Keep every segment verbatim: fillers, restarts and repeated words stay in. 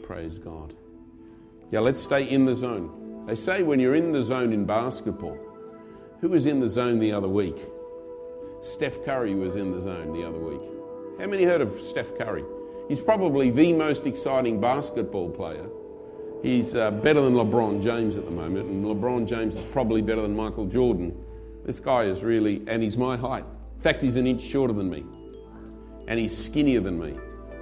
Praise God. Yeah, let's stay in the zone. They say when you're in the zone in basketball, who was in the zone the other week? Steph Curry was in the zone the other week. How many heard of Steph Curry? He's probably the most exciting basketball player. He's uh, better than LeBron James at the moment, and LeBron James is probably better than Michael Jordan. This guy is really, and he's my height. In fact, he's an inch shorter than me, and he's skinnier than me.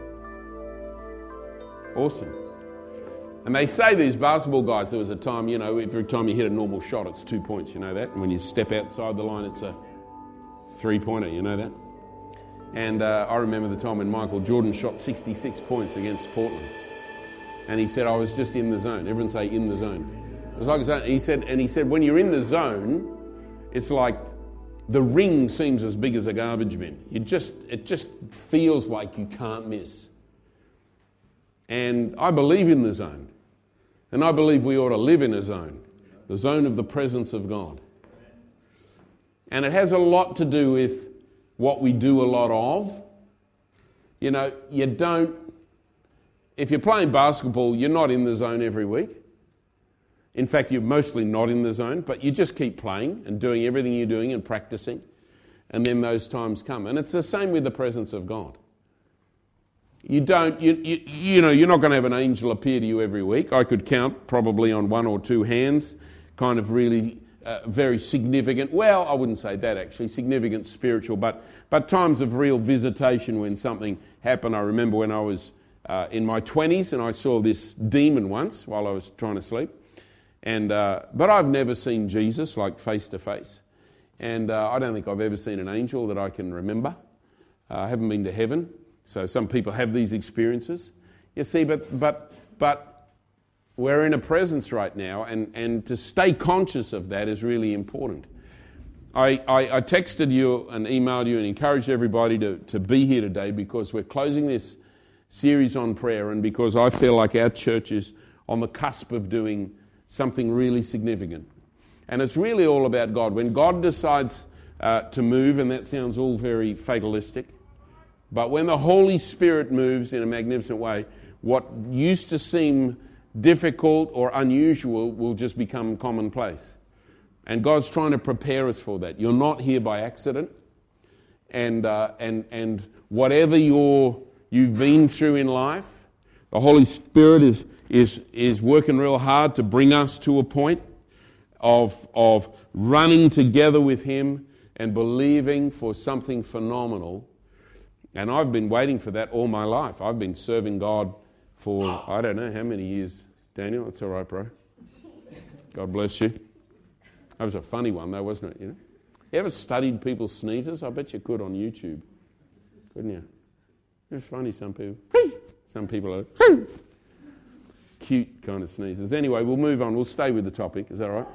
Awesome. And they say these basketball guys, there was a time, you know, every time you hit a normal shot, it's two points, you know that? And when you step outside the line, it's a three-pointer, you know that? And uh, I remember the time when Michael Jordan shot sixty-six points against Portland. And he said, I was just in the zone. Everyone say, in the zone. It was like a zone. He said, and he said, when you're in the zone, it's like the ring seems as big as a garbage bin. You just, it just feels like you can't miss. And I believe in the zone. And I believe we ought to live in a zone, the zone of the presence of God. And it has a lot to do with what we do a lot of. You know, you don't, if you're playing basketball, you're not in the zone every week. In fact, you're mostly not in the zone, but you just keep playing and doing everything you're doing and practicing. And then those times come. And it's the same with the presence of God. You don't, you, you, you know, you're not going to have an angel appear to you every week. I could count probably on one or two hands, kind of really uh, very significant, well, I wouldn't say that actually, significant spiritual, but, but times of real visitation when something happened. I remember when I was uh, in my twenties and I saw this demon once while I was trying to sleep. And uh, but I've never seen Jesus like face to face. And uh, I don't think I've ever seen an angel that I can remember. Uh, I haven't been to heaven. So some people have these experiences. You see, but but but we're in a presence right now, and, and to stay conscious of that is really important. I, I, I texted you and emailed you and encouraged everybody to, to be here today because we're closing this series on prayer, and because I feel like our church is on the cusp of doing something really significant. And it's really all about God. When God decides uh, to move, and that sounds all very fatalistic, but when the Holy Spirit moves in a magnificent way, what used to seem difficult or unusual will just become commonplace. And God's trying to prepare us for that. You're not here by accident. And uh, and and whatever you're, you've been through in life, the Holy Spirit is is is working real hard to bring us to a point of of running together with Him and believing for something phenomenal. And I've been waiting for that all my life. I've been serving God for, I don't know how many years, Daniel. That's all right, bro. God bless you. That was a funny one, though, wasn't it? You know, you ever studied people's sneezes? I bet you could on YouTube, couldn't you? It's funny. Some people, some people are cute kind of sneezes. Anyway, we'll move on. We'll stay with the topic. Is that all right?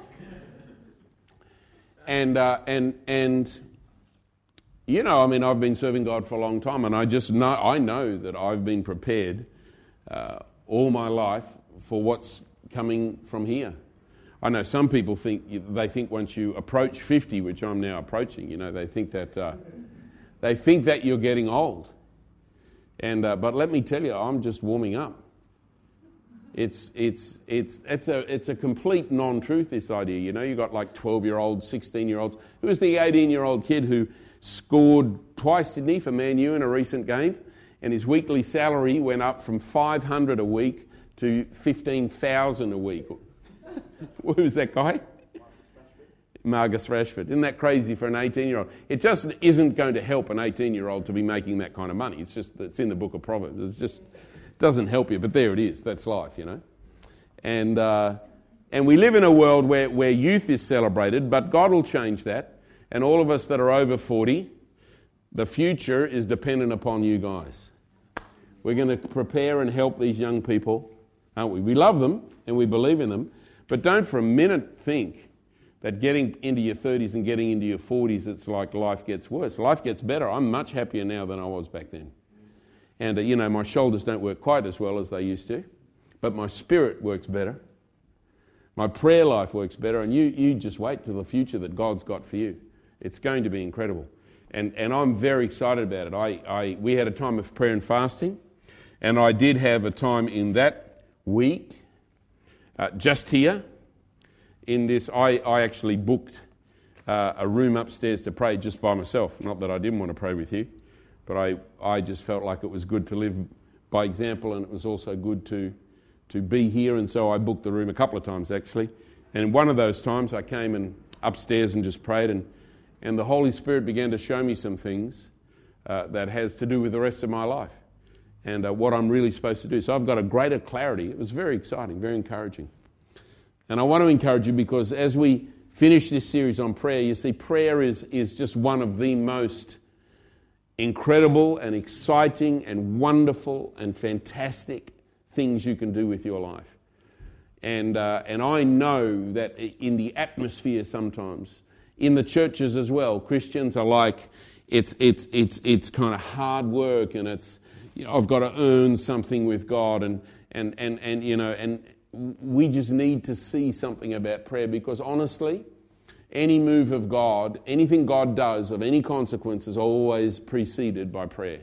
And uh, and and. You know, I mean, I've been serving God for a long time, and I just know, I know that I've been prepared uh, all my life for what's coming from here. I know some people think, they think once you approach fifty, which I'm now approaching, you know, they think that uh, they think that you're getting old. And uh, but let me tell you, I'm just warming up. It's it's it's it's a it's a complete non-truth, this idea. You know, you got like twelve-year-olds, sixteen-year-olds. Who was the eighteen-year-old kid who scored twice, didn't he, for Man U in a recent game? And his weekly salary went up from five hundred dollars a week to fifteen thousand dollars a week. Who was that guy? Marcus Rashford. Isn't that crazy for an eighteen-year-old? It just isn't going to help an eighteen-year-old to be making that kind of money. It's just, it's in the book of Proverbs. It's just, it doesn't help you, but there it is. That's life, you know. And uh, and we live in a world where, where youth is celebrated, but God will change that. And all of us that are over forty, the future is dependent upon you guys. We're going to prepare and help these young people, aren't we? We love them and we believe in them, but don't for a minute think that getting into your thirties and getting into your forties, it's like life gets worse. Life gets better. I'm much happier now than I was back then. And, uh, you know, my shoulders don't work quite as well as they used to, but my spirit works better. My prayer life works better, and you, you just wait till the future that God's got for you. It's going to be incredible. And and I'm very excited about it. I, I we had a time of prayer and fasting, and I did have a time in that week, uh, just here in this, I, I actually booked uh, a room upstairs to pray just by myself. Not that I didn't want to pray with you, but I, I just felt like it was good to live by example, and it was also good to, to be here, and so I booked the room a couple of times actually. And one of those times I came and upstairs and just prayed, and, and the Holy Spirit began to show me some things uh, that has to do with the rest of my life and uh, what I'm really supposed to do. So I've got a greater clarity. It was very exciting, very encouraging. And I want to encourage you because as we finish this series on prayer, you see prayer is, is just one of the most incredible and exciting and wonderful and fantastic things you can do with your life. And uh, and I know that in the atmosphere sometimes, in the churches as well, Christians are like, it's it's it's it's kind of hard work, and it's, you know, I've got to earn something with God, and and and and you know, and we just need to see something about prayer, because honestly, any move of God, anything God does of any consequence is always preceded by prayer.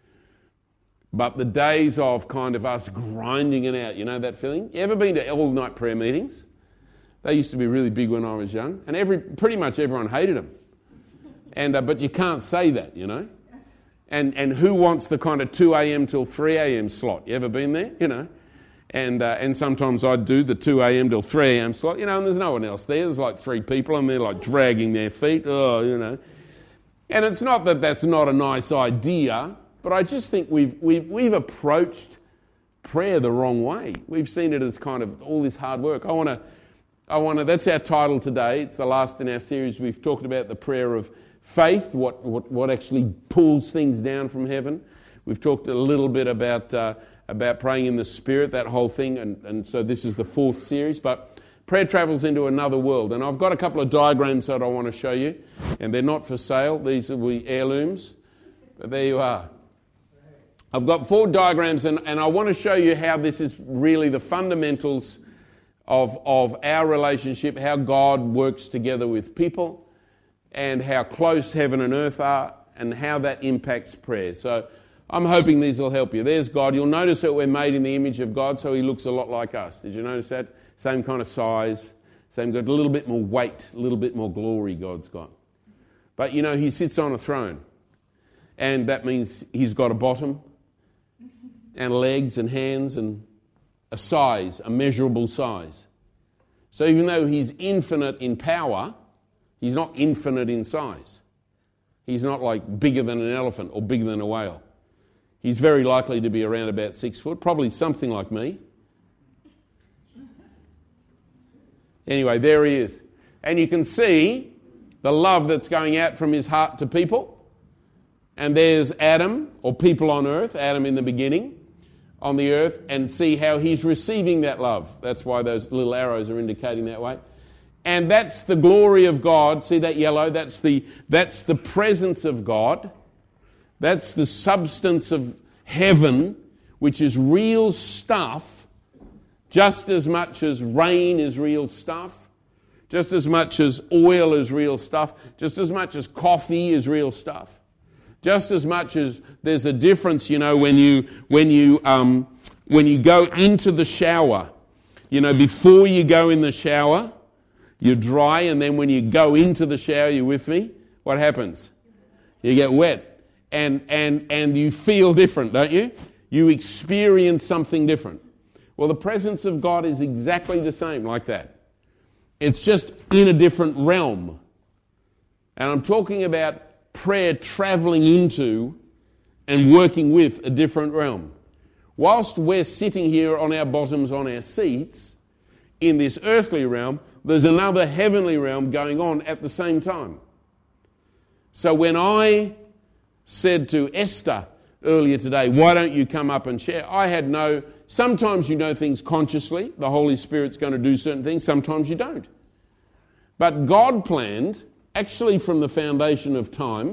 But the days of kind of us grinding it out, you know that feeling? You ever been to all-night prayer meetings? They used to be really big when I was young, and every pretty much everyone hated them. And uh, but you can't say that, you know? And and who wants the kind of two a.m. till three a.m. slot? You ever been there? You know? And uh, and sometimes I'd do the two a.m. till three a.m. slot, you know, and there's no one else there. There's like three people, and they're like dragging their feet, oh, you know. And it's not that that's not a nice idea, but I just think we've we've we've approached prayer the wrong way. We've seen it as kind of all this hard work. I want to, I want to. That's our title today. It's the last in our series. We've talked about the prayer of faith, what what what actually pulls things down from heaven. We've talked a little bit about uh, about praying in the Spirit, that whole thing, and and so this is the fourth series. But prayer travels into another world, and I've got a couple of diagrams that I want to show you, and they're not for sale. These are we heirlooms, but there you are. I've got four diagrams, and, and I want to show you how this is really the fundamentals of, of our relationship, how God works together with people, and how close heaven and earth are, and how that impacts prayer. So I'm hoping these will help you. There's God. You'll notice that we're made in the image of God, so he looks a lot like us. Did you notice that? Same kind of size, same good, a little bit more weight, a little bit more glory God's got. But, you know, he sits on a throne, and that means he's got a bottom, and legs and hands and a size, a measurable size. So even though he's infinite in power, he's not infinite in size. He's not like bigger than an elephant or bigger than a whale. He's very likely to be around about six foot, probably something like me. Anyway, there he is. And you can see the love that's going out from his heart to people. And there's Adam, or people on earth, Adam in the beginning, on the earth, and see how he's receiving that love. That's why those little arrows are indicating that way. And that's the glory of God. See that yellow? That's the, that's the presence of God. That's the substance of heaven, which is real stuff, just as much as rain is real stuff, just as much as oil is real stuff, just as much as coffee is real stuff. Just as much as there's a difference, you know, when you when you um, when you go into the shower, you know, before you go in the shower, you're dry, and then when you go into the shower, you with me? What happens? You get wet, and and and you feel different, don't you? You experience something different. Well, the presence of God is exactly the same, like that. It's just in a different realm, and I'm talking about prayer travelling into and working with a different realm. Whilst we're sitting here on our bottoms on our seats in this earthly realm, there's another heavenly realm going on at the same time. So when I said to Esther earlier today, why don't you come up and share? I had no, sometimes you know things consciously, the Holy Spirit's going to do certain things, sometimes you don't. But God planned, actually from the foundation of time,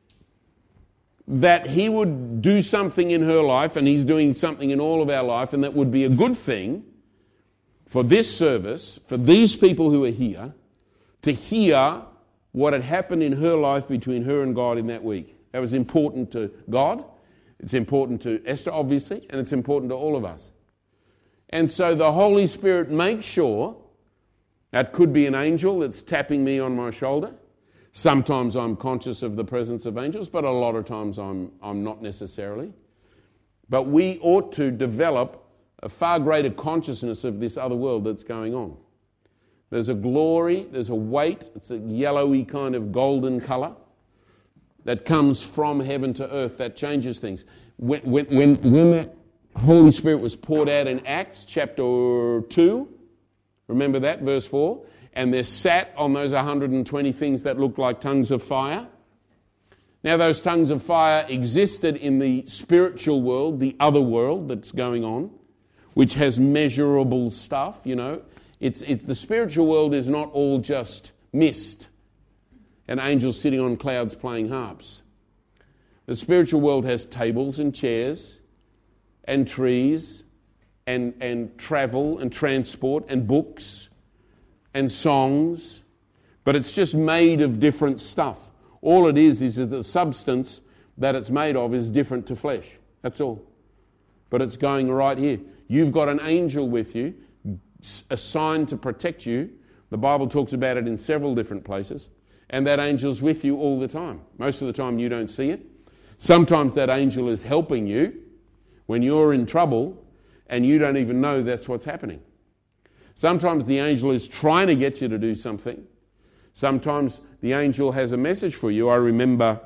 that he would do something in her life, and he's doing something in all of our life, and that would be a good thing for this service, for these people who are here, to hear what had happened in her life between her and God in that week. That was important to God, it's important to Esther, obviously, and it's important to all of us. And so the Holy Spirit makes sure, that could be an angel that's tapping me on my shoulder. Sometimes I'm conscious of the presence of angels, but a lot of times I'm, I'm not necessarily. But we ought to develop a far greater consciousness of this other world that's going on. There's a glory, there's a weight, it's a yellowy kind of golden colour that comes from heaven to earth that changes things. When, when, when, when the Holy Spirit was poured out in Acts chapter two, remember that, verse four? And there sat on those one hundred twenty things that looked like tongues of fire. Now those tongues of fire existed in the spiritual world, the other world that's going on, which has measurable stuff, you know. It's, it's the spiritual world is not all just mist and angels sitting on clouds playing harps. The spiritual world has tables and chairs and trees and, and travel and transport and books and songs, but it's just made of different stuff. All it is is that the substance that it's made of is different to flesh. That's all. But it's going right here. You've got an angel with you, assigned to protect you. The Bible talks about it in several different places. And that angel's with you all the time. Most of the time you don't see it. Sometimes that angel is helping you when you're in trouble and you don't even know that's what's happening. Sometimes the angel is trying to get you to do something. Sometimes the angel has a message for you. I remember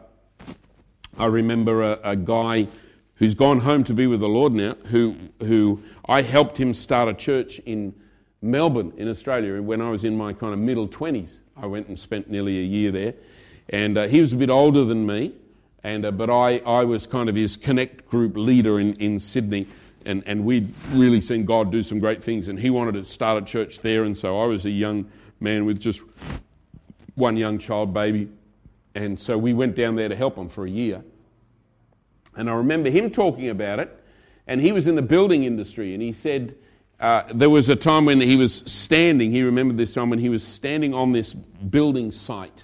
I remember a, a guy who's gone home to be with the Lord now, who who I helped him start a church in Melbourne in Australia when I was in my kind of middle twenties. I went and spent nearly a year there. And uh, he was a bit older than me, and uh, but I, I was kind of his Connect group leader in, in Sydney, and, and we'd really seen God do some great things, and he wanted to start a church there, and so I was a young man with just one young child baby, and so we went down there to help him for a year. And I remember him talking about it, and he was in the building industry, and he said uh, there was a time when he was standing, he remembered this time when he was standing on this building site,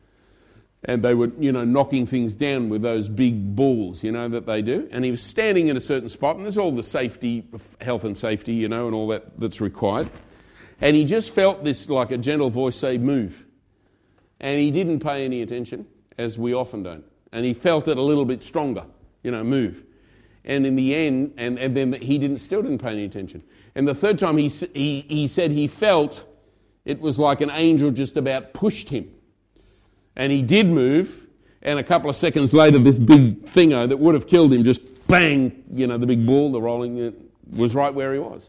and they were, you know, knocking things down with those big balls, you know, that they do. And he was standing in a certain spot, and there's all the safety, health and safety, you know, and all that that's required. And he just felt this, like a gentle voice say, move. And he didn't pay any attention, as we often don't. And he felt it a little bit stronger, you know, move. And in the end, and, and then he didn't, still didn't pay any attention. And the third time he, he, he said he felt it was like an angel just about pushed him. And he did move, and a couple of seconds later, this big thingo that would have killed him just bang, you know, the big ball, the rolling, it was right where he was.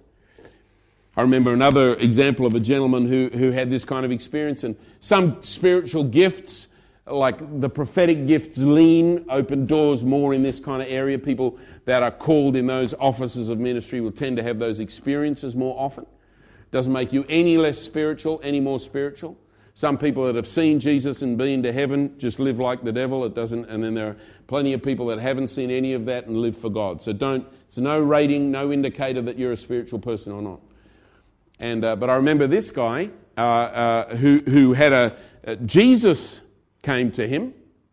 I remember another example of a gentleman who, who had this kind of experience, and some spiritual gifts, like the prophetic gifts, lean, open doors more in this kind of area. People that are called in those offices of ministry will tend to have those experiences more often. Doesn't make you any less spiritual, any more spiritual. Some people that have seen Jesus and been to heaven just live like the devil. It doesn't, and then there are plenty of people that haven't seen any of that and live for God. So don't. It's no rating, no indicator that you're a spiritual person or not. And uh, but I remember this guy uh, uh, who who had a uh, Jesus came to him,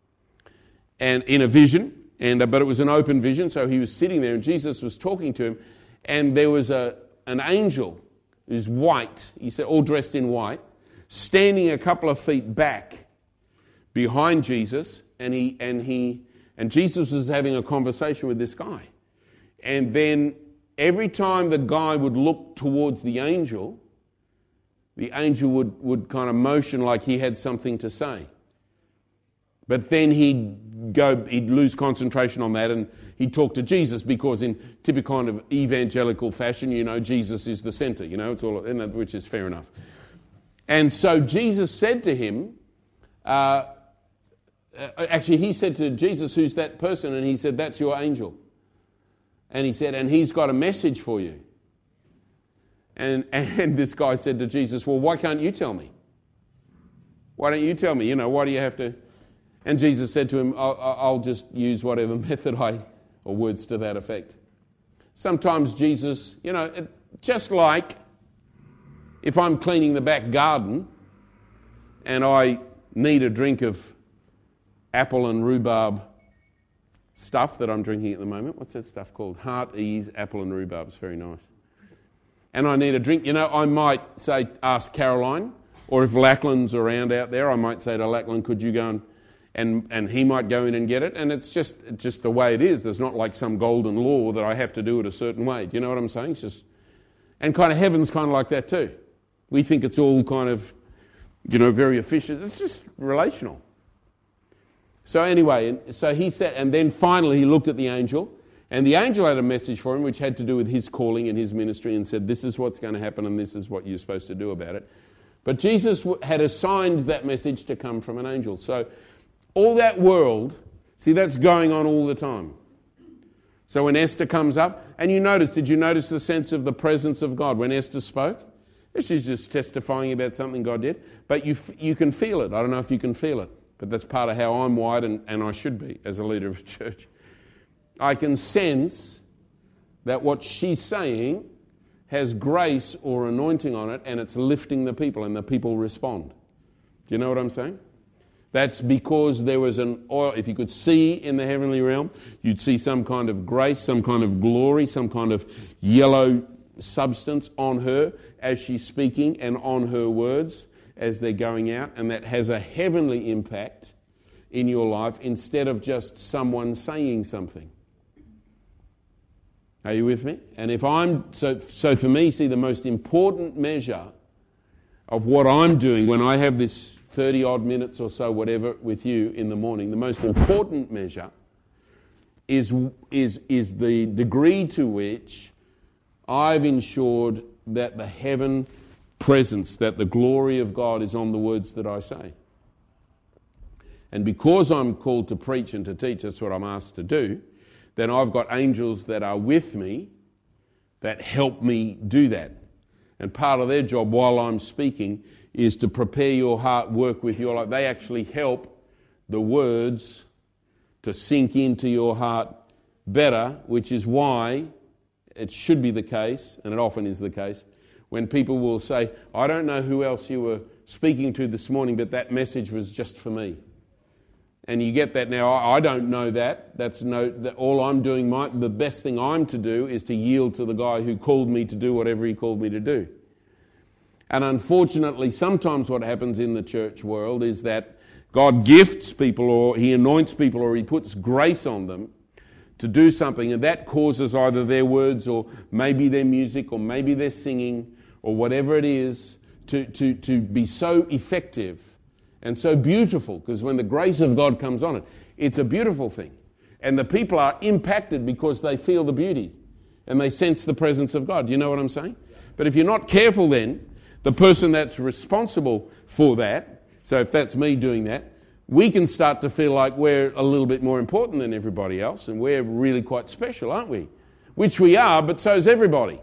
and in a vision, and uh, but it was an open vision. So he was sitting there, and Jesus was talking to him, and there was a an angel who's white. He said, all dressed in white, standing a couple of feet back behind Jesus, and he and he and Jesus was having a conversation with this guy. And then every time the guy would look towards the angel, the angel would, would kind of motion like he had something to say. But then he'd go, he'd lose concentration on that, and he'd talk to Jesus, because in typical kind of evangelical fashion, you know, Jesus is the center, you know, it's all, which is fair enough. And so Jesus said to him, uh, actually he said to Jesus, who's that person? And he said, that's your angel. And he said, and he's got a message for you. And, and this guy said to Jesus, well, why can't you tell me? Why don't you tell me? You know, why do you have to? And Jesus said to him, I'll, I'll just use whatever method I, or words to that effect. Sometimes Jesus, you know, it, just like if I'm cleaning the back garden and I need a drink of apple and rhubarb stuff that I'm drinking at the moment. What's that stuff called? Heart Ease Apple and Rhubarb. It's very nice. and I need a drink, you know, I might say, ask Caroline, or if Lachlan's around out there, I might say to Lachlan, could you go and, and, and he might go in and get it. And it's just, just the way it is. There's not like some golden law that I have to do it a certain way. Do you know what I'm saying? It's just, and kind of heaven's kind of like that too. We think it's all kind of, you know, very efficient. It's just relational. So anyway, so he said, and then finally he looked at the angel, and the angel had a message for him which had to do with his calling and his ministry, and said, this is what's going to happen and this is what you're supposed to do about it. But Jesus had assigned that message to come from an angel. So all that world, see, that's going on all the time. So when Esther comes up, and you notice, did you notice the sense of the presence of God when Esther spoke? She's just testifying about something God did. But you you can feel it. I don't know if you can feel it, but that's part of how I'm wired, and, and I should be as a leader of a church. I can sense that what she's saying has grace or anointing on it, and it's lifting the people, and the people respond. Do you know what I'm saying? That's because there was an oil. If you could see in the heavenly realm, you'd see some kind of grace, some kind of glory, some kind of yellow substance on her as she's speaking, and on her words as they're going out, and that has a heavenly impact in your life instead of just someone saying something. Are you with me? And if I'm, so, so for me, see, the most important measure of what I'm doing when I have this thirty odd minutes or so, whatever, with you in the morning, the most important measure is, is, is the degree to which I've ensured that the heaven presence, that the glory of God is on the words that I say. And because I'm called to preach and to teach, that's what I'm asked to do, then I've got angels that are with me that help me do that. And part of their job while I'm speaking is to prepare your heart, work with your life. They actually help the words to sink into your heart better, which is why it should be the case, and it often is the case, when people will say, I don't know who else you were speaking to this morning, but that message was just for me. And you get that now. I don't know that. That's no. That all I'm doing, my, the best thing I'm to do is to yield to the guy who called me to do whatever he called me to do. And unfortunately, sometimes what happens in the church world is that God gifts people, or he anoints people, or he puts grace on them to do something, and that causes either their words, or maybe their music, or maybe their singing, or whatever it is, to, to, to be so effective and so beautiful, because when the grace of God comes on it, it's a beautiful thing. And the people are impacted because they feel the beauty and they sense the presence of God. You know what I'm saying? But if you're not careful, then the person that's responsible for that, so if that's me doing that, we can start to feel like we're a little bit more important than everybody else, and we're really quite special, aren't we? Which we are, but so is everybody.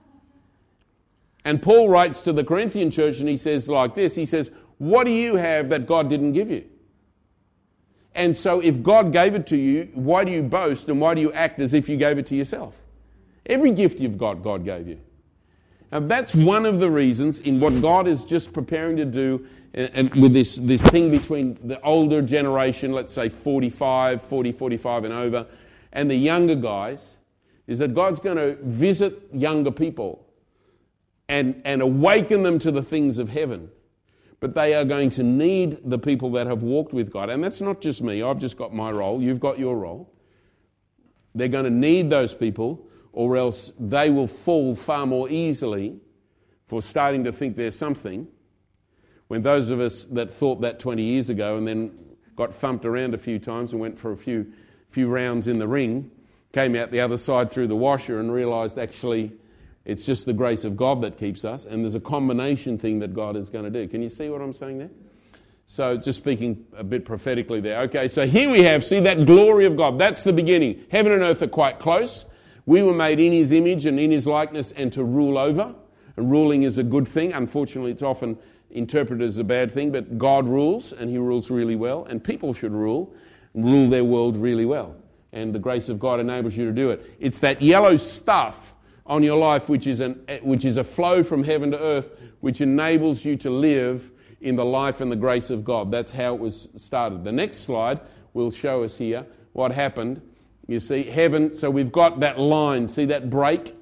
And Paul writes to the Corinthian church, and he says like this, he says, what do you have that God didn't give you? And so if God gave it to you, why do you boast, and why do you act as if you gave it to yourself? Every gift you've got, God gave you. And that's one of the reasons in what God is just preparing to do, and, and with this, this thing between the older generation, let's say forty-five, forty, forty-five and over, and the younger guys, is that God's going to visit younger people and, and awaken them to the things of heaven. But they are going to need the people that have walked with God. And that's not just me. I've just got my role. You've got your role. They're going to need those people, or else they will fall far more easily for starting to think there's something, when those of us that thought that twenty years ago and then got thumped around a few times and went for a few, few rounds in the ring, came out the other side through the washer and realised actually it's just the grace of God that keeps us, and there's a combination thing that God is going to do. Can you see what I'm saying there? So just speaking a bit prophetically there. Okay, so here we have, see that glory of God. That's the beginning. Heaven and earth are quite close. We were made in his image and in his likeness, and to rule over. And ruling is a good thing. Unfortunately, it's often interpreted as a bad thing, but God rules, and he rules really well, and people should rule, rule their world really well. And the grace of God enables you to do it. It's that yellow stuff on your life, which is an which is a flow from heaven to earth, which enables you to live in the life and the grace of God. That's how it was started. The next slide will show us here what happened. You see, heaven, so we've got that line, see that break?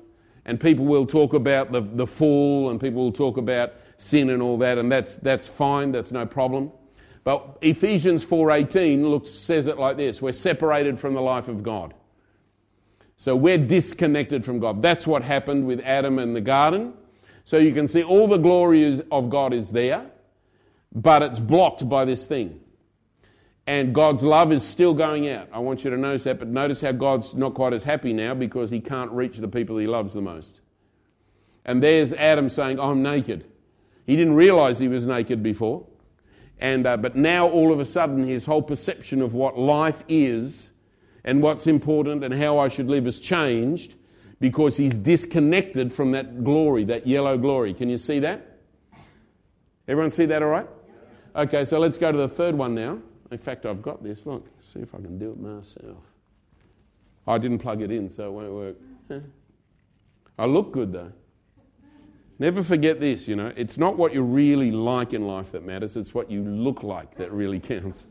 and people will talk about the, the fall, and people will talk about sin and all that, and that's that's fine, that's no problem. But Ephesians four eighteen looks says it like this: we're separated from the life of God. So we're disconnected from God. That's what happened with Adam and the garden. So you can see all the glory is, of God is there, but it's blocked by this thing. And God's love is still going out. I want you to notice that, but notice how God's not quite as happy now because he can't reach the people he loves the most. And there's Adam saying, I'm naked. He didn't realize he was naked before. And uh, but now all of a sudden his whole perception of what life is and what's important and how I should live has changed because he's disconnected from that glory, that yellow glory. Can you see that? Everyone see that all right? Okay, so let's go to the third one now. In fact, I've got this. Look, see if I can do it myself. I didn't plug it in, so it won't work. I look good, though. Never forget this, you know. It's not what you really like in life that matters. It's what you look like that really counts.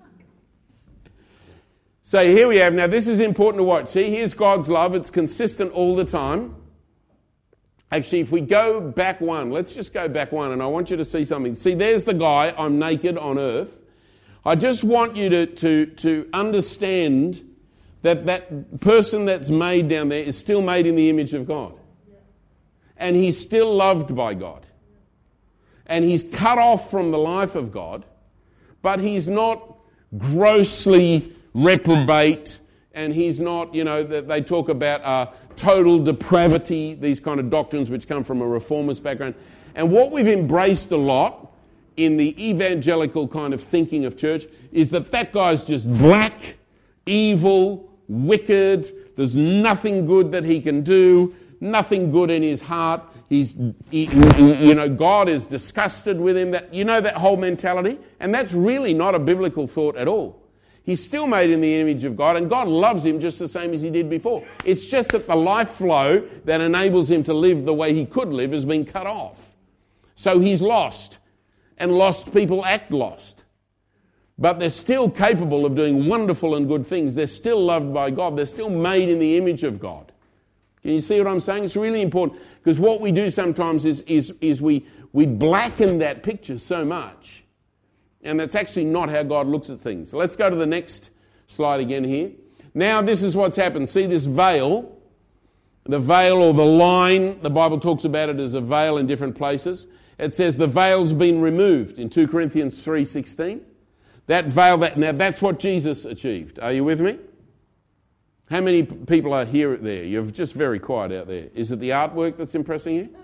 So here we have, now this is important to watch. See, here's God's love. It's consistent all the time. Actually, if we go back one, let's just go back one, and I want you to see something. See, there's the guy, I'm naked on earth. I just want you to, to, to understand that that person that's made down there is still made in the image of God. And he's still loved by God. And he's cut off from the life of God, but he's not grossly reprobate, and he's not, you know, they talk about uh, total depravity, these kind of doctrines which come from a reformist background. And what we've embraced a lot in the evangelical kind of thinking of church is that that guy's just black, evil, wicked, there's nothing good that he can do, nothing good in his heart, he's, he, you know, God is disgusted with him, that, you know, that whole mentality, and that's really not a biblical thought at all. He's still made in the image of God, and God loves him just the same as he did before. It's just that the life flow that enables him to live the way he could live has been cut off. So he's lost. And lost people act lost. But they're still capable of doing wonderful and good things. They're still loved by God. They're still made in the image of God. Can you see what I'm saying? It's really important because what we do sometimes is, is, is we, we blacken that picture so much. And that's actually not how God looks at things. So let's go to the next slide again here. Now this is what's happened. See this veil? The veil or the line, the Bible talks about it as a veil in different places. It says the veil's been removed in two Corinthians three sixteen. That veil, that now that's what Jesus achieved. Are you with me? How many people are here there? You're just very quiet out there. Is it the artwork that's impressing you?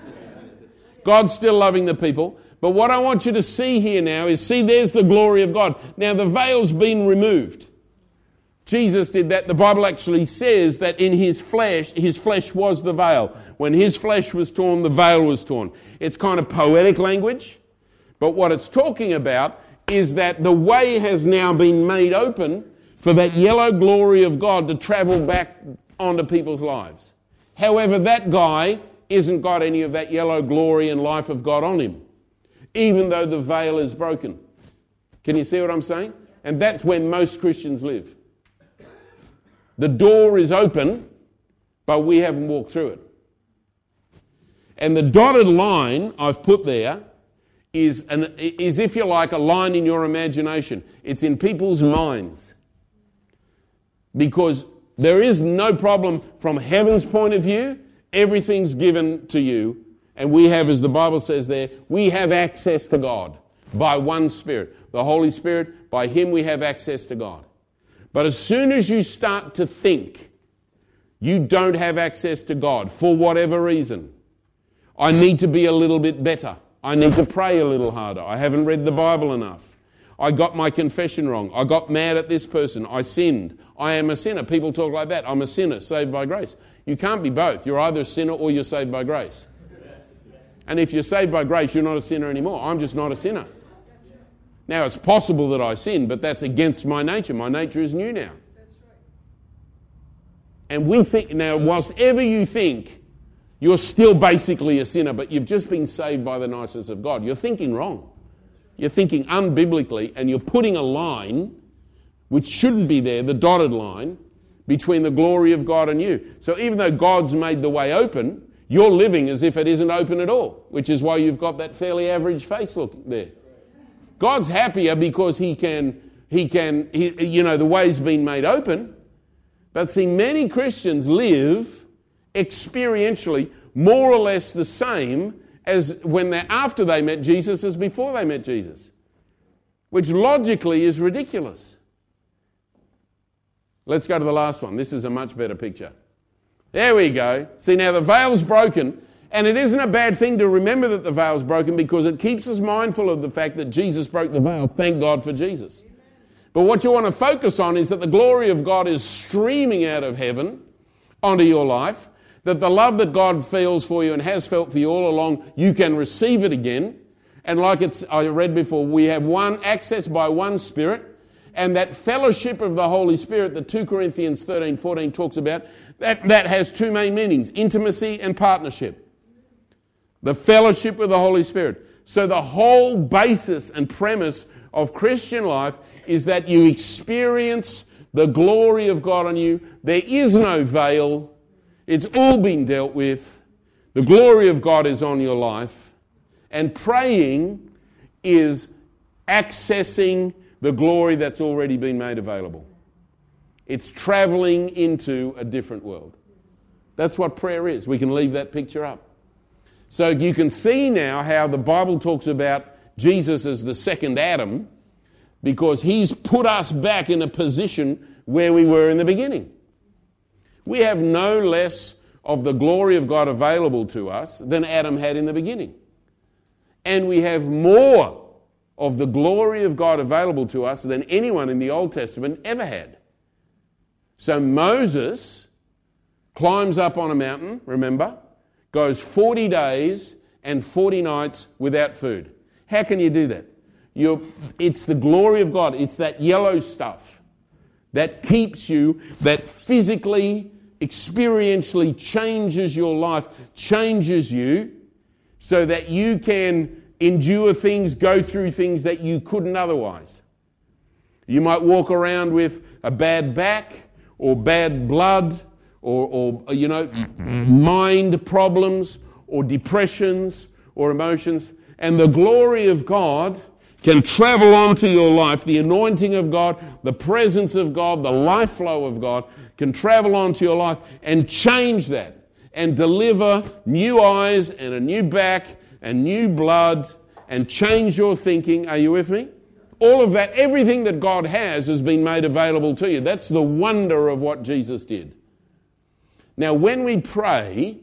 God's still loving the people. But what I want you to see here now is, see, there's the glory of God. Now the veil's been removed. Jesus did that. The Bible actually says that in his flesh, his flesh was the veil. When his flesh was torn, the veil was torn. It's kind of poetic language, but what it's talking about is that the way has now been made open for that yellow glory of God to travel back onto people's lives. However, that guy isn't got any of that yellow glory and life of God on him, even though the veil is broken. Can you see what I'm saying? And that's where most Christians live. The door is open, but we haven't walked through it. And the dotted line I've put there is, an, is, if you like, a line in your imagination. It's in people's minds. Because there is no problem from heaven's point of view. Everything's given to you. And we have, as the Bible says there, we have access to God by one Spirit. The Holy Spirit, by Him we have access to God. But as soon as you start to think you don't have access to God for whatever reason, I need to be a little bit better. I need to pray a little harder. I haven't read the Bible enough. I got my confession wrong. I got mad at this person. I sinned. I am a sinner. People talk like that. I'm a sinner, saved by grace. You can't be both. You're either a sinner or you're saved by grace. And if you're saved by grace, you're not a sinner anymore. I'm just not a sinner. Now, it's possible that I sin, but that's against my nature. My nature is new now. And we think, now, whilst ever you think you're still basically a sinner, but you've just been saved by the niceness of God, you're thinking wrong. You're thinking unbiblically, and you're putting a line, which shouldn't be there, the dotted line, between the glory of God and you. So even though God's made the way open, You're living as if it isn't open at all, which is why you've got that fairly average face look there. God's happier because he can, he can, he, you know, the way's been made open. But see, many Christians live experientially more or less the same as when they after they met Jesus as before they met Jesus, which logically is ridiculous. Let's go to the last one. This is a much better picture. There we go. See, now the veil's broken, and it isn't a bad thing to remember that the veil's broken because it keeps us mindful of the fact that Jesus broke the veil. Thank God for Jesus. But what you want to focus on is that the glory of God is streaming out of heaven onto your life, that the love that God feels for you and has felt for you all along, you can receive it again. And like it's I read before, we have one access by one Spirit, and that fellowship of the Holy Spirit that two Corinthians thirteen fourteen talks about, that, that has two main meanings, intimacy and partnership. The fellowship with the Holy Spirit. So the whole basis and premise of Christian life is that you experience the glory of God on you. There is no veil. It's all been dealt with. The glory of God is on your life. And praying is accessing the glory that's already been made available. It's traveling into a different world. That's what prayer is. We can leave that picture up. So you can see now how the Bible talks about Jesus as the second Adam, because he's put us back in a position where we were in the beginning. We have no less of the glory of God available to us than Adam had in the beginning. And we have more of the glory of God available to us than anyone in the Old Testament ever had. So Moses climbs up on a mountain, remember, goes forty days and forty nights without food. How can you do that? You're, it's the glory of God. It's that yellow stuff that keeps you, that physically, experientially changes your life, changes you so that you can endure things, go through things that you couldn't otherwise. You might walk around with a bad back or bad blood or, or you know, mind problems or depressions or emotions, and the glory of God can travel onto your life. The anointing of God, the presence of God, the life flow of God can travel onto your life and change that and deliver new eyes and a new back and new blood and change your thinking. Are you with me? All of that, everything that God has has been made available to you. That's the wonder of what Jesus did. Now, when we pray,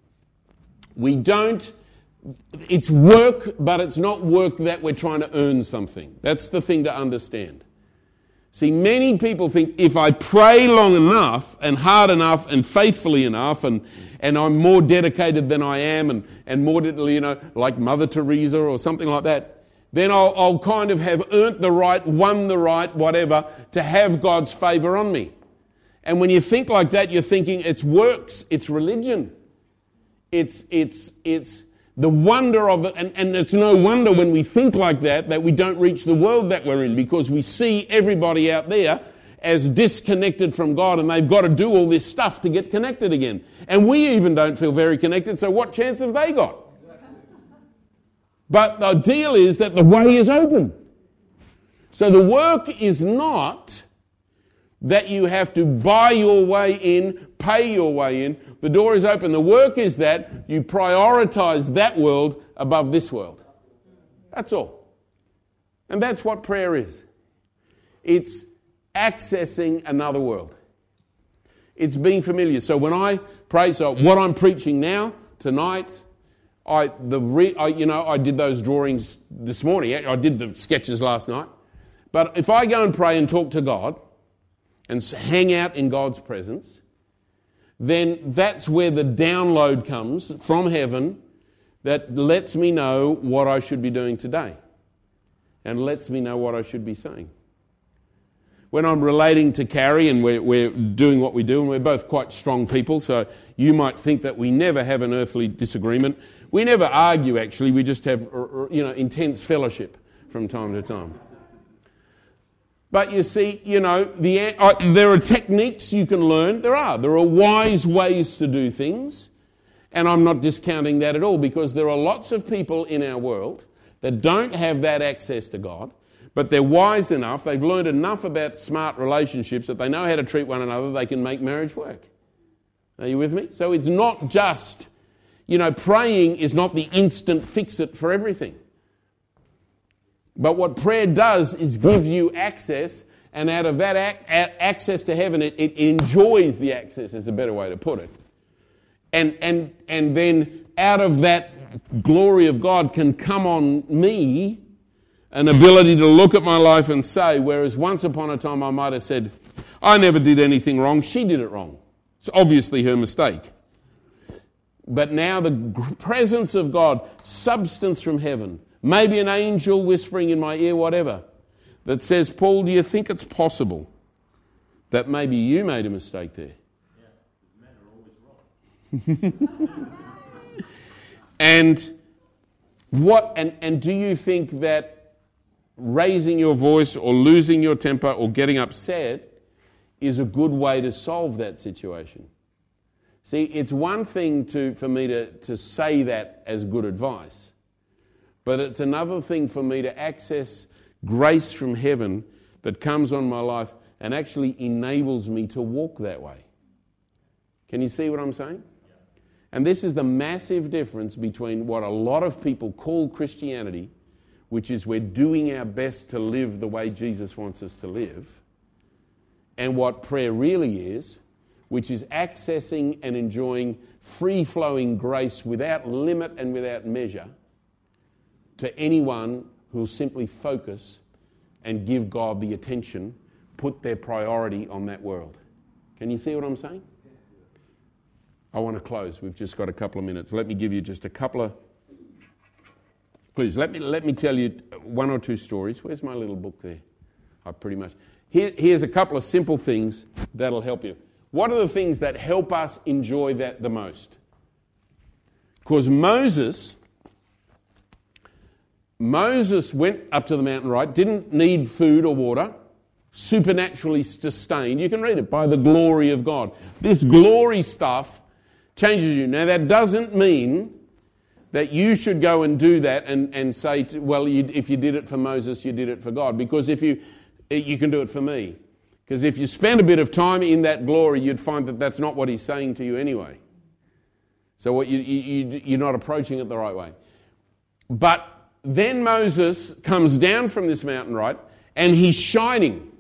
we don't, it's work, but it's not work that we're trying to earn something. That's the thing to understand. See, many people think if I pray long enough and hard enough and faithfully enough and, and I'm more dedicated than I am and, and more, you know, like Mother Teresa or something like that, then I'll, I'll kind of have earned the right, won the right, whatever, to have God's favour on me. And when you think like that, you're thinking it's works, it's religion. It's, it's, it's the wonder of it, and, and it's no wonder when we think like that, that we don't reach the world that we're in, because we see everybody out there as disconnected from God and they've got to do all this stuff to get connected again. And we even don't feel very connected, so what chance have they got? But the deal is that the way is open. So the work is not that you have to buy your way in, pay your way in. The door is open. The work is that you prioritize that world above this world. That's all. And that's what prayer is. It's accessing another world. It's being familiar. So when I pray, so what I'm preaching now, tonight, I the re, I, you know, I did those drawings this morning. I did the sketches last night. But if I go and pray and talk to God and hang out in God's presence, then that's where the download comes from heaven that lets me know what I should be doing today and lets me know what I should be saying. When I'm relating to Carrie and we're, we're doing what we do, and we're both quite strong people, so you might think that we never have an earthly disagreement. We never argue, actually. We just have, you know, intense fellowship from time to time. But you see, you know, the, uh, there are techniques you can learn. There are. There are wise ways to do things. And I'm not discounting that at all, because there are lots of people in our world that don't have that access to God, but they're wise enough, they've learned enough about smart relationships that they know how to treat one another, they can make marriage work. Are you with me? So it's not just, you know, praying is not the instant fix-it for everything. But what prayer does is give you access, and out of that ac- access to heaven, it, it enjoys the access, is a better way to put it. And, and, and then out of that glory of God can come on me an ability to look at my life and say, whereas once upon a time I might have said, I never did anything wrong, she did it wrong. It's obviously her mistake. But now the presence of God, substance from heaven, maybe an angel whispering in my ear, whatever, that says, Paul, do you think it's possible that maybe you made a mistake there? Yeah, men are always wrong. and what? And, and do you think that raising your voice or losing your temper or getting upset is a good way to solve that situation? See, it's one thing to for me to, to say that as good advice, but it's another thing for me to access grace from heaven that comes on my life and actually enables me to walk that way. Can you see what I'm saying? Yeah. And this is the massive difference between what a lot of people call Christianity, which is we're doing our best to live the way Jesus wants us to live, and what prayer really is, which is accessing and enjoying free-flowing grace without limit and without measure to anyone who'll simply focus and give God the attention, put their priority on that world. Can you see what I'm saying? I want to close. We've just got a couple of minutes. Let me give you just a couple of... Please, let me let me tell you one or two stories. Where's my little book there? I pretty much... Here, here's a couple of simple things that'll help you. What are the things that help us enjoy that the most? Because Moses... Moses went up to the mountain, right? Didn't need food or water. Supernaturally sustained. You can read it, by the glory of God. This glory stuff changes you. Now, that doesn't mean that you should go and do that and, and say, to, well, you, if you did it for Moses, you did it for God. Because if you, you can do it for me. Because if you spend a bit of time in that glory, you'd find that that's not what he's saying to you anyway. So what you, you, you're not approaching it the right way. But then Moses comes down from this mountain, right, and he's shining.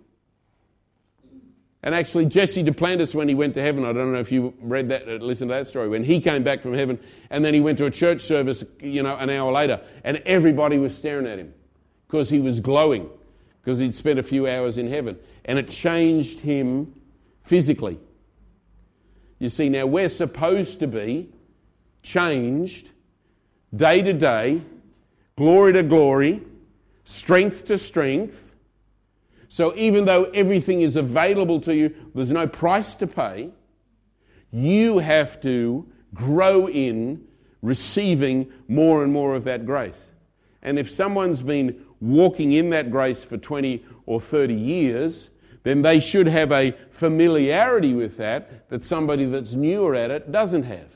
And actually, Jesse Duplantis, when he went to heaven, I don't know if you read that, listened to that story, when he came back from heaven, and then he went to a church service, you know, an hour later, and everybody was staring at him because he was glowing, because he'd spent a few hours in heaven. And it changed him physically. You see, now we're supposed to be changed day to day, glory to glory, strength to strength. So even though everything is available to you, there's no price to pay, you have to grow in receiving more and more of that grace. And if someone's been walking in that grace for twenty or thirty years, then they should have a familiarity with that that somebody that's newer at it doesn't have.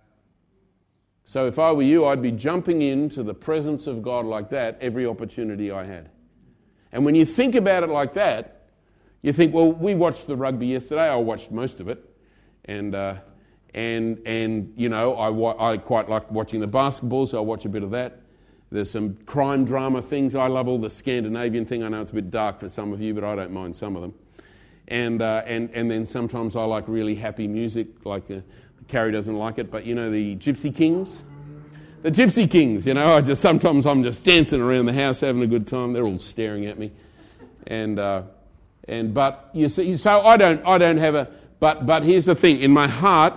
So if I were you, I'd be jumping into the presence of God like that every opportunity I had. And when you think about it like that, you think, well, we watched the rugby yesterday. I watched most of it. And, uh, and, and you know, I, wa- I quite like watching the basketball, so I watch a bit of that. There's some crime drama things. I love all the Scandinavian thing. I know it's a bit dark for some of you, but I don't mind some of them. And uh, and and then sometimes I like really happy music, like uh, Carrie doesn't like it, but you know the Gypsy Kings? The Gypsy Kings, you know, I just sometimes I'm just dancing around the house having a good time. They're all staring at me. And uh, and but you see, so I don't I don't have a but but here's the thing, in my heart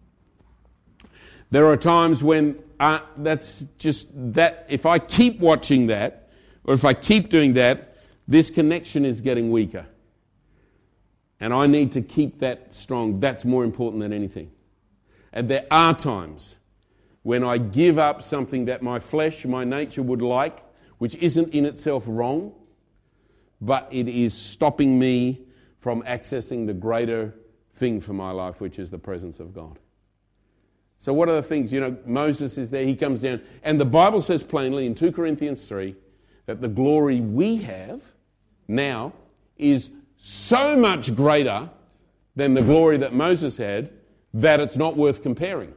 there are times when uh, that's just that if I keep watching that, or if I keep doing that, this connection is getting weaker. And I need to keep that strong. That's more important than anything. And there are times when I give up something that my flesh, my nature would like, which isn't in itself wrong, but it is stopping me from accessing the greater thing for my life, which is the presence of God. So what are the things? You know, Moses is there, he comes down. And the Bible says plainly in two Corinthians three that the glory we have now is so much greater than the glory that Moses had that it's not worth comparing.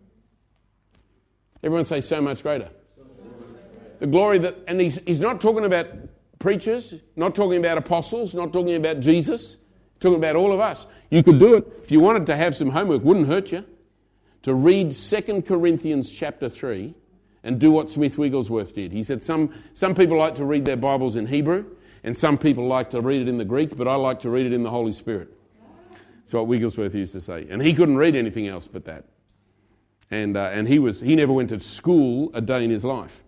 Everyone say so much greater. The glory that, and he's, he's not talking about preachers, not talking about apostles, not talking about Jesus, talking about all of us. You could do it if you wanted to have some homework, wouldn't hurt you, to read Second Corinthians chapter three and do what Smith Wigglesworth did. He said some, some people like to read their Bibles in Hebrew and some people like to read it in the Greek, but I like to read it in the Holy Spirit. That's what Wigglesworth used to say. And he couldn't read anything else but that. And uh, and he was he never went to school a day in his life.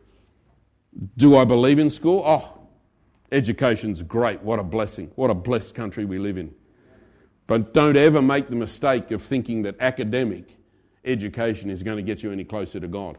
Do I believe in school? Oh, education's great. What a blessing. What a blessed country we live in. But don't ever make the mistake of thinking that academic education is going to get you any closer to God.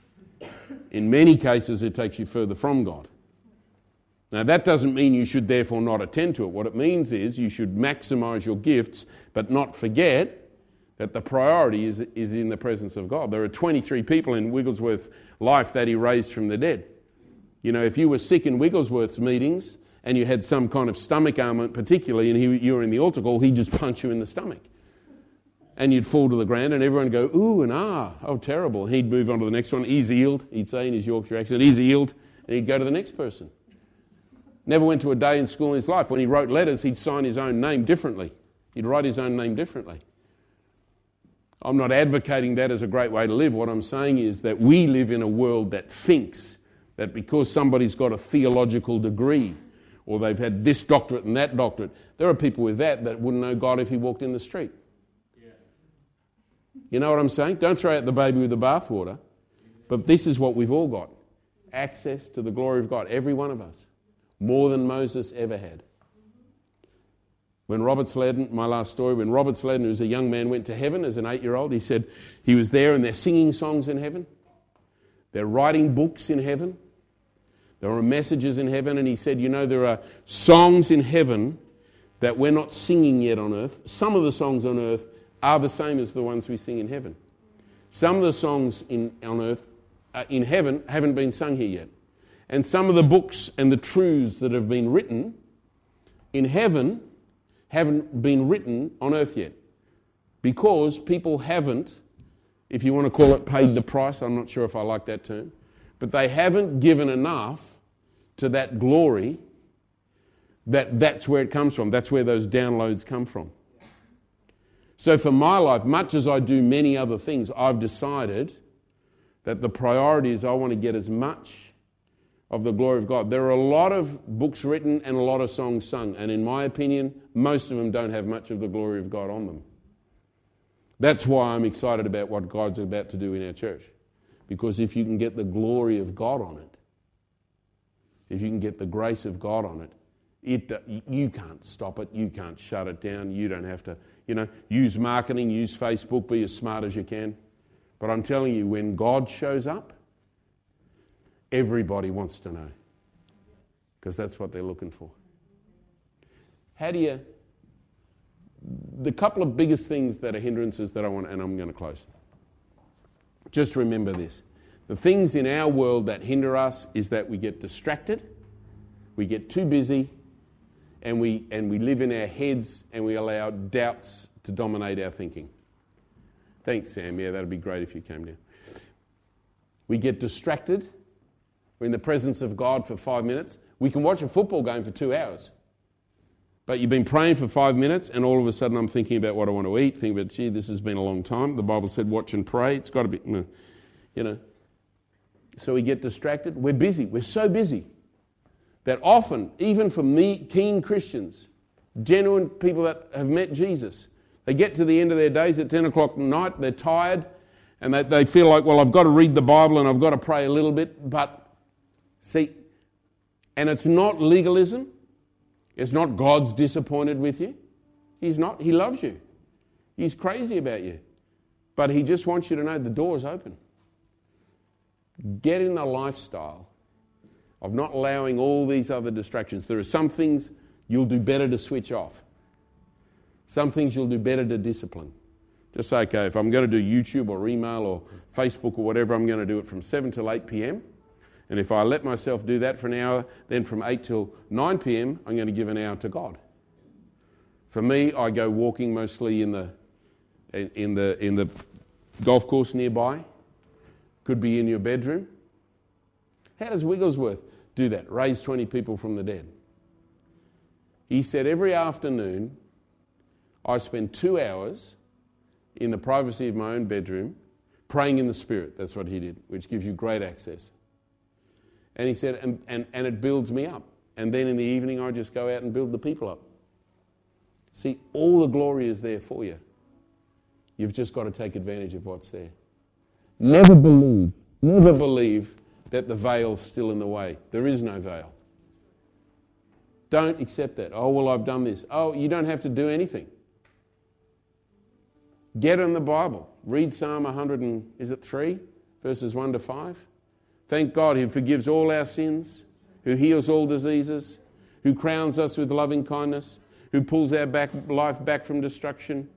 In many cases, it takes you further from God. Now, that doesn't mean you should therefore not attend to it. What it means is you should maximise your gifts, but not forget that the priority is, is in the presence of God. There are twenty-three people in Wigglesworth's life that he raised from the dead. You know, if you were sick in Wigglesworth's meetings and you had some kind of stomach ailment particularly and he, you were in the altar call, he'd just punch you in the stomach. And you'd fall to the ground and everyone would go, ooh and ah, oh terrible. He'd move on to the next one. He's healed, he'd say in his Yorkshire accent, he's healed. And he'd go to the next person. Never went to a day in school in his life. When he wrote letters, he'd sign his own name differently. He'd write his own name differently. I'm not advocating that as a great way to live. What I'm saying is that we live in a world that thinks that because somebody's got a theological degree or they've had this doctorate and that doctorate, there are people with that that wouldn't know God if he walked in the street. Yeah. You know what I'm saying? Don't throw out the baby with the bathwater. But this is what we've all got. Access to the glory of God, every one of us. More than Moses ever had. When Robert Sledden, my last story, when Robert Sledden, who was a young man, went to heaven as an eight-year-old, he said he was there and they're singing songs in heaven. They're writing books in heaven. There are messages in heaven. And he said, you know, there are songs in heaven that we're not singing yet on earth. Some of the songs on earth are the same as the ones we sing in heaven. Some of the songs in, on earth, uh, in heaven, haven't been sung here yet. And some of the books and the truths that have been written in heaven haven't been written on earth yet. Because people haven't, if you want to call it paid the price, I'm not sure if I like that term, but they haven't given enough to that glory that that's where it comes from. That's where those downloads come from. So for my life, much as I do many other things, I've decided that the priority is I want to get as much of the glory of God. There are a lot of books written and a lot of songs sung, and in my opinion, most of them don't have much of the glory of God on them. That's why I'm excited about what God's about to do in our church. Because if you can get the glory of God on it, if you can get the grace of God on it, it you can't stop it, you can't shut it down, you don't have to, you know, use marketing, use Facebook, be as smart as you can. But I'm telling you, when God shows up, everybody wants to know, because that's what they're looking for. How do you... The couple of biggest things that are hindrances that I want, and I'm going to close. Just remember this. The things in our world that hinder us is that we get distracted, we get too busy, and we and we live in our heads and we allow doubts to dominate our thinking. Thanks, Sam. Yeah, that'd be great if you came down. We get distracted. We're in the presence of God for five minutes. We can watch a football game for two hours. But you've been praying for five minutes and all of a sudden I'm thinking about what I want to eat, thinking about, gee, this has been a long time. The Bible said watch and pray. It's got to be, you know. So we get distracted. We're busy. We're so busy that often, even for me, keen Christians, genuine people that have met Jesus, they get to the end of their days at ten o'clock at night, they're tired, and they, they feel like, well, I've got to read the Bible and I've got to pray a little bit, but see, and it's not legalism. It's not God's disappointed with you. He's not. He loves you. He's crazy about you. But he just wants you to know the door's open. Get in the lifestyle of not allowing all these other distractions. There are some things you'll do better to switch off. Some things you'll do better to discipline. Just say, okay, if I'm going to do YouTube or email or Facebook or whatever, I'm going to do it from seven till eight p.m. And if I let myself do that for an hour, then from eight till nine p.m, I'm going to give an hour to God. For me, I go walking mostly in the in the in the golf course nearby. Could be in your bedroom. How does Wigglesworth do that? Raise twenty people from the dead. He said every afternoon I spend two hours in the privacy of my own bedroom praying in the Spirit. That's what he did, which gives you great access. And he said, and, and, and it builds me up. And then in the evening I just go out and build the people up. See, all the glory is there for you. You've just got to take advantage of what's there. Never believe, never believe that the veil's still in the way. There is no veil. Don't accept that. Oh, well, I've done this. Oh, you don't have to do anything. Get in the Bible. Read Psalm one hundred and, is it three? Verses one to five. Thank God who forgives all our sins, who heals all diseases, who crowns us with loving kindness, who pulls our back, life back from destruction.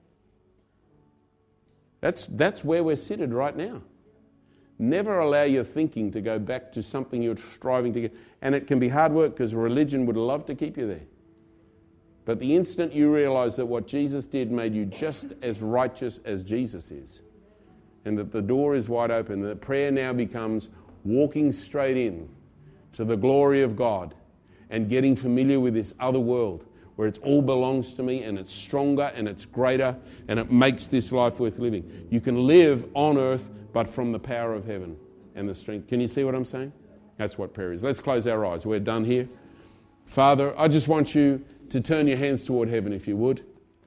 That's, that's where we're seated right now. Never allow your thinking to go back to something you're striving to get. And it can be hard work because religion would love to keep you there. But the instant you realise that what Jesus did made you just as righteous as Jesus is, and that the door is wide open, that prayer now becomes walking straight in to the glory of God and getting familiar with this other world where it all belongs to me and it's stronger and it's greater and it makes this life worth living. You can live on earth but from the power of heaven and the strength. Can you see what I'm saying? That's what prayer is. Let's close our eyes. We're done here. Father, I just want you to turn your hands toward heaven if you would.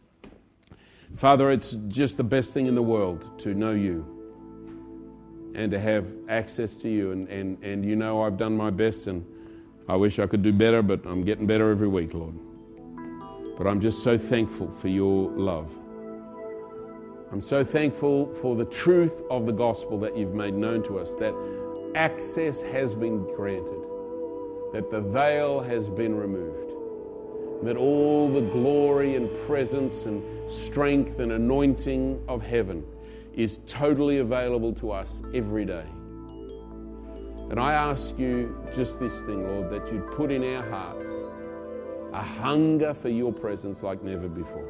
Father, it's just the best thing in the world to know you and to have access to you. And, and, and you know I've done my best and I wish I could do better, but I'm getting better every week, Lord. But I'm just so thankful for your love. I'm so thankful for the truth of the gospel that you've made known to us, that access has been granted, that the veil has been removed, that all the glory and presence and strength and anointing of heaven is totally available to us every day. And I ask you just this thing, Lord, that you'd put in our hearts a hunger for your presence like never before.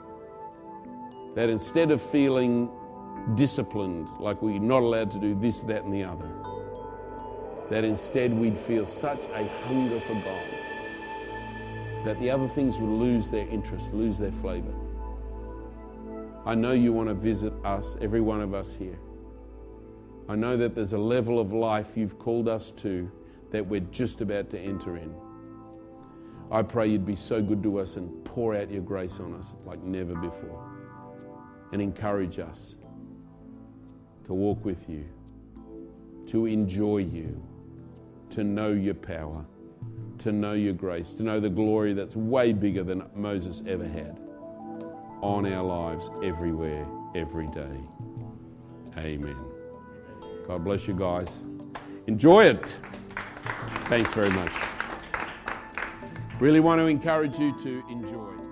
That instead of feeling disciplined, like we're not allowed to do this, that, and the other, that instead we'd feel such a hunger for God that the other things would lose their interest, lose their flavour. I know you want to visit us, every one of us here. I know that there's a level of life you've called us to that we're just about to enter in. I pray you'd be so good to us and pour out your grace on us like never before. And encourage us to walk with you, to enjoy you, to know your power, to know your grace, to know the glory that's way bigger than Moses ever had on our lives everywhere, every day. Amen. God bless you guys. Enjoy it. Thanks very much. Really want to encourage you to enjoy.